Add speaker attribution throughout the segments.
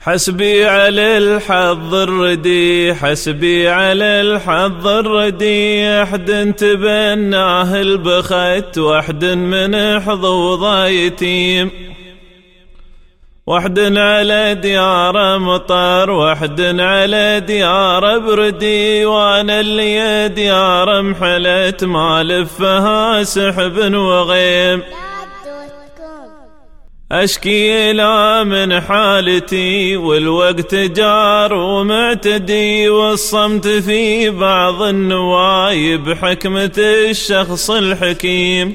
Speaker 1: حسبي على الحظ الردي، حسبي على الحظ الردي، أحد تبناه البخت، وحد من حظوظه يتيم، وحد على ديار مطر، وحد على ديار بردي، وانا اللي ديار محلت ما لفها سحب وغيم. أشكي لا من حالتي والوقت جار ومعتدي، والصمت في بعض النوايب حكمة الشخص الحكيم.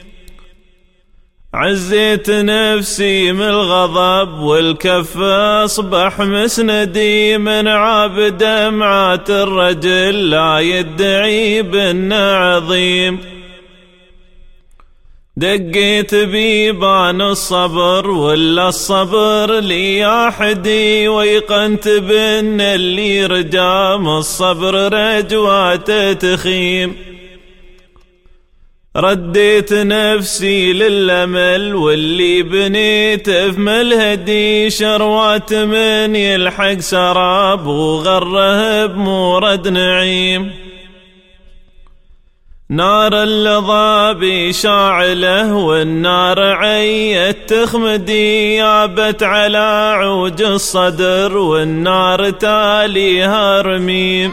Speaker 1: عزيت نفسي من الغضب والكف أصبح مسندي، من عاب دمعات الرجل لا يدعي بأنه عظيم. دقيت بيبان الصبر ولا الصبر لي أحدي، ويقنت بأن اللي رجام الصبر رجواته تخيم. رديت نفسي للأمل واللي بنيته في ملهدي، شروات من يلحق سراب وغره بمورد نعيم. نار اللظى شاعله والنار عيت تخمدي، يابت على عوج الصدر والنار تاليها رميم.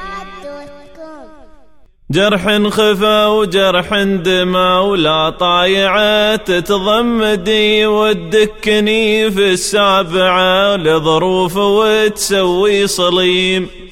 Speaker 1: جرح خفى وجرح دمى ولا طايعة تتضمدي، ودكني في السابعة لظروف وتسوي صليم.